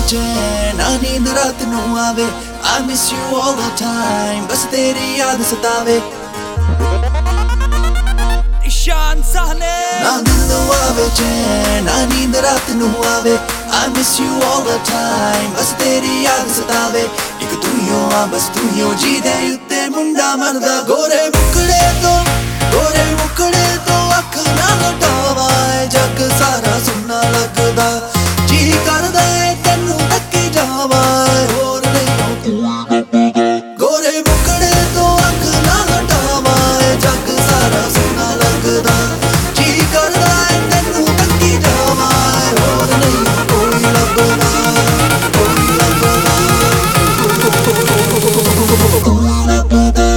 चैन ना नींद रात नू आवे। I miss you all the time, बस तेरी याद सतावे। ईशान साहने ना नींद आवे चैन ना नींद रात नू आवे। I miss you all the time, बस तेरी याद सतावे। एक तू ही हो बस तू ही हो जी दे उत्ते मुंडा मरदा। गोरे मुकड़े तो अख ना हटावा, जग सारा सुनना लगदा। जी करदा है तेनू तकी जावा, होर नहीं गोरे मुकड़े तो अख ना हटावा, जग सारा सुनना लगदा। जी करदा है तेनू तकी जावा, होर नहीं कोई लभदा, कोई लभदा, कोई लभदा।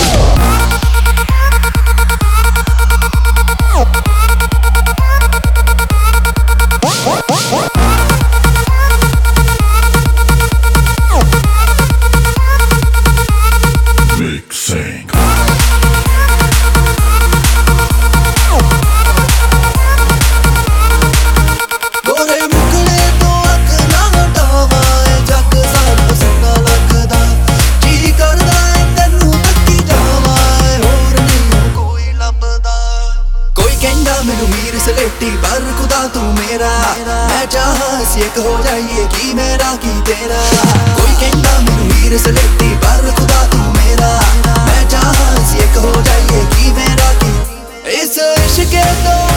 मैनू हीर सलेटी पर खुदा तू मेरा, मैं चाहा असी एक हो जाइए की मेरा की तेरा। कोई कहंदा मैनू हीर सलेटी पर खुदा तू मेरा, मैं चाहा असी एक हो जाइए की मेरा की। इस इश्के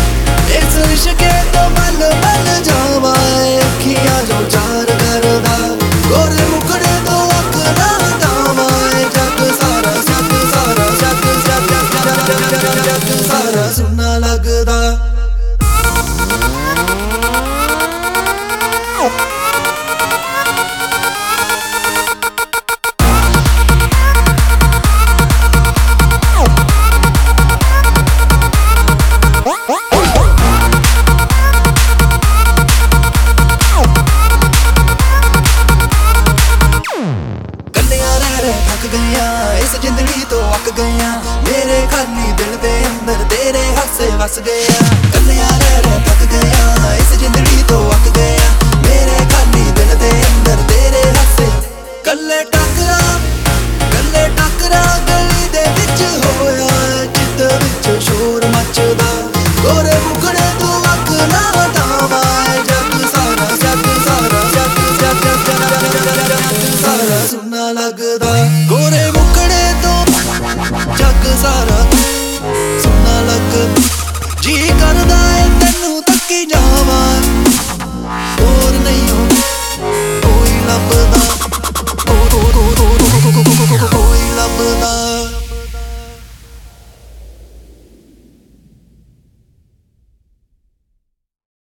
तो मल मल जावा, अखियां जो चार करदा। गोरे मुकड़े तो अख ना हटावा, जग सारा जग सारा सुनना लगदा। थक गया इस जिंदड़ी तो अक गया, मेरे खाली दिल दे अंदर तेरे हासे वस गया। कन्या रह थक गया इस जिंदड़ी तो अक गया, मेरे खाली दिल दे अंदर तेरे हासे। कल्ले टकरा गली दे विच होया, चित विच शोर मचदा। गोरे मुकड़े तो अख ना हटावा, जग सारा सुनना लगदा। गोरे मुकड़े तो जग सारा